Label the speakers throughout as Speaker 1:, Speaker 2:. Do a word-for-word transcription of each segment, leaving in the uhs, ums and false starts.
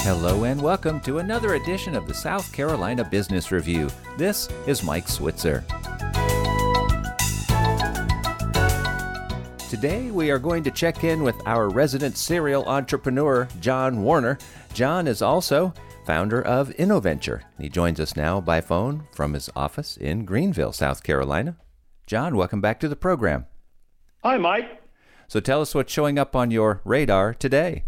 Speaker 1: Hello and welcome to another edition of the South Carolina Business Review. This is Mike Switzer. Today we are going to check in with our resident serial entrepreneur, John Warner. John is also founder of InnoVenture. He joins us now by phone from his office in Greenville, South Carolina. John, welcome back to the program.
Speaker 2: Hi, Mike.
Speaker 1: So tell us what's showing up on your radar today.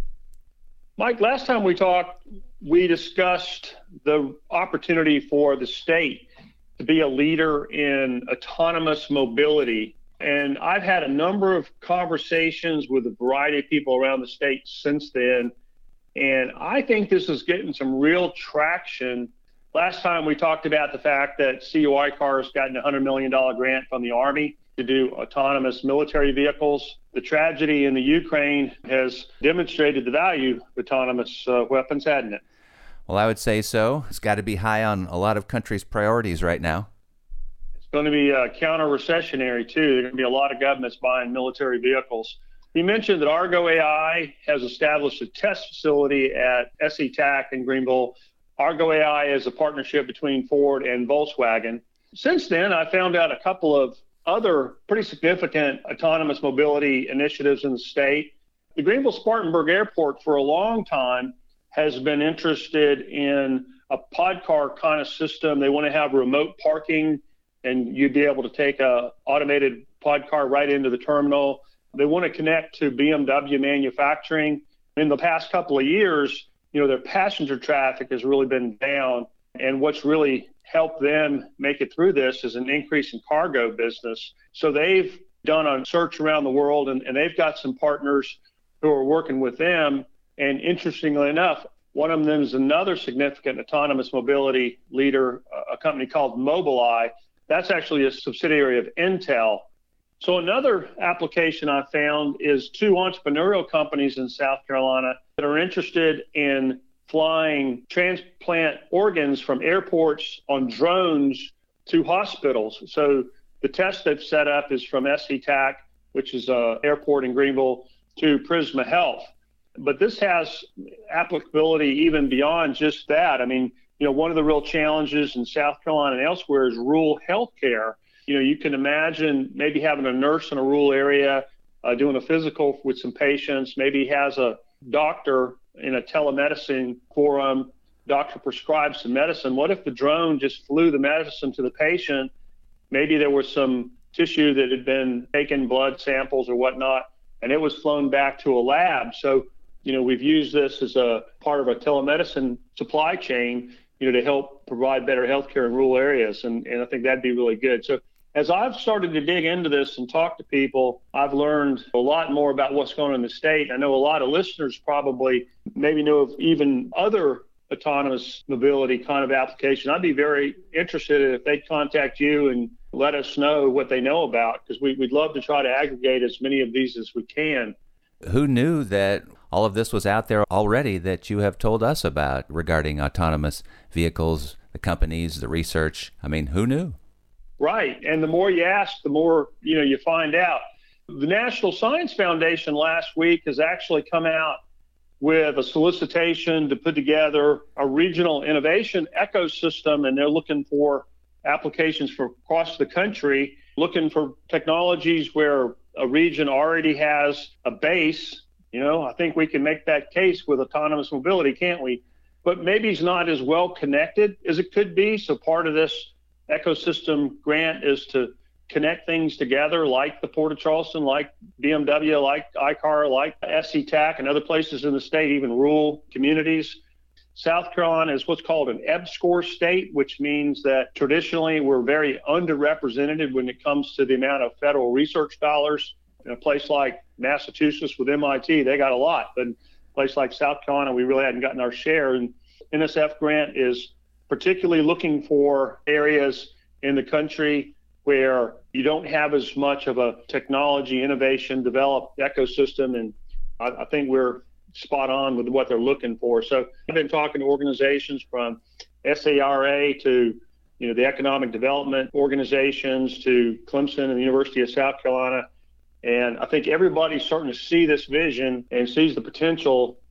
Speaker 2: Mike, last time we talked, we discussed the opportunity for the state to be a leader in autonomous mobility. And I've had a number of conversations with a variety of people around the state since then. And I think this is getting some real traction. Last time we talked about the fact that C U I Car has gotten a one hundred million dollars grant from the Army to do autonomous military vehicles. The tragedy in the Ukraine has demonstrated the value of autonomous uh, weapons, hasn't it?
Speaker 1: Well, I would say so. It's got to be high on a lot of countries' priorities right now.
Speaker 2: It's going to be uh, counter-recessionary, too. There are going to be a lot of governments buying military vehicles. You mentioned that Argo A I has established a test facility at S E T A C in Greenville. Argo A I is a partnership between Ford and Volkswagen. Since then, I found out a couple of other pretty significant autonomous mobility initiatives in the state. The Greenville-Spartanburg Airport for a long time has been interested in a pod car kind of system. They want to have remote parking, and you'd be able to take a automated pod car right into the terminal. They want to connect to B M W manufacturing. In the past couple of years, you know, their passenger traffic has really been down, and what's really helped them make it through this is an increase in cargo business. So they've done a search around the world, and, and they've got some partners who are working with them. And interestingly enough, one of them is another significant autonomous mobility leader, a company called Mobileye. That's actually a subsidiary of Intel. So another application I found is two entrepreneurial companies in South Carolina that are interested in flying transplant organs from airports on drones to hospitals. So the test they've set up is from S E T A C, which is an airport in Greenville, to Prisma Health. But this has applicability even beyond just that. I mean, you know, one of the real challenges in South Carolina and elsewhere is rural health care. You know, you can imagine maybe having a nurse in a rural area uh, doing a physical with some patients, maybe has a doctor in a telemedicine forum, doctor prescribes some medicine. What if the drone just flew the medicine to the patient? Maybe there was some tissue that had been taken, blood samples or whatnot, and it was flown back to a lab. So, you know, we've used this as a part of a telemedicine supply chain, you know, to help provide better healthcare in rural areas. And, and I think that'd be really good. So as I've started to dig into this and talk to people, I've learned a lot more about what's going on in the state. I know a lot of listeners probably maybe know of even other autonomous mobility kind of application. I'd be very interested if they contact you and let us know what they know about, because we, we'd love to try to aggregate as many of these as we can.
Speaker 1: Who knew that all of this was out there already that you have told us about regarding autonomous vehicles, the companies, the research? I mean, who knew?
Speaker 2: Right. And the more you ask, the more, you know, you find out. The National Science Foundation last week has actually come out with a solicitation to put together a regional innovation ecosystem, and they're looking for applications for across the country, looking for technologies where a region already has a base. You know, I think we can make that case with autonomous mobility, can't we? But maybe it's not as well connected as it could be. So part of this ecosystem grant is to connect things together, like the Port of Charleston, like B M W, like I CAR, like S E T A C, and other places in the state, even rural communities. South Carolina is what's called an E B score state, which means that traditionally we're very underrepresented when it comes to the amount of federal research dollars. In a place like Massachusetts with M I T, they got a lot, but in a place like South Carolina, we really hadn't gotten our share. And N S F grant is particularly looking for areas in the country where you don't have as much of a technology, innovation, developed ecosystem. And I, I think we're spot on with what they're looking for. So I've been talking to organizations from S A R A to, you know, the economic development organizations to Clemson and the University of South Carolina. And I think everybody's starting to see this vision and sees the potential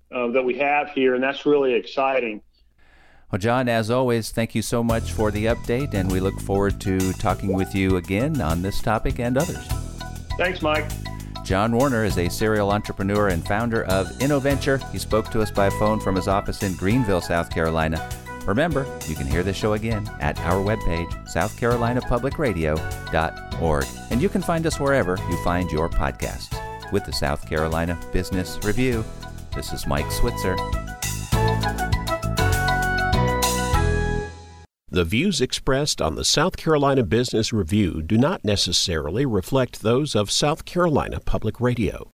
Speaker 2: uh, that we have here, and that's really exciting.
Speaker 1: Well, John, as always, thank you so much for the update, and we look forward to talking with you again on this topic and others.
Speaker 2: Thanks, Mike.
Speaker 1: John Warner is a serial entrepreneur and founder of InnoVenture. He spoke to us by phone from his office in Greenville, South Carolina. Remember, you can hear the show again at our webpage, south carolina public radio dot org. And you can find us wherever you find your podcasts. With the South Carolina Business Review, this is Mike Switzer.
Speaker 3: The views expressed on the South Carolina Business Review do not necessarily reflect those of South Carolina Public Radio.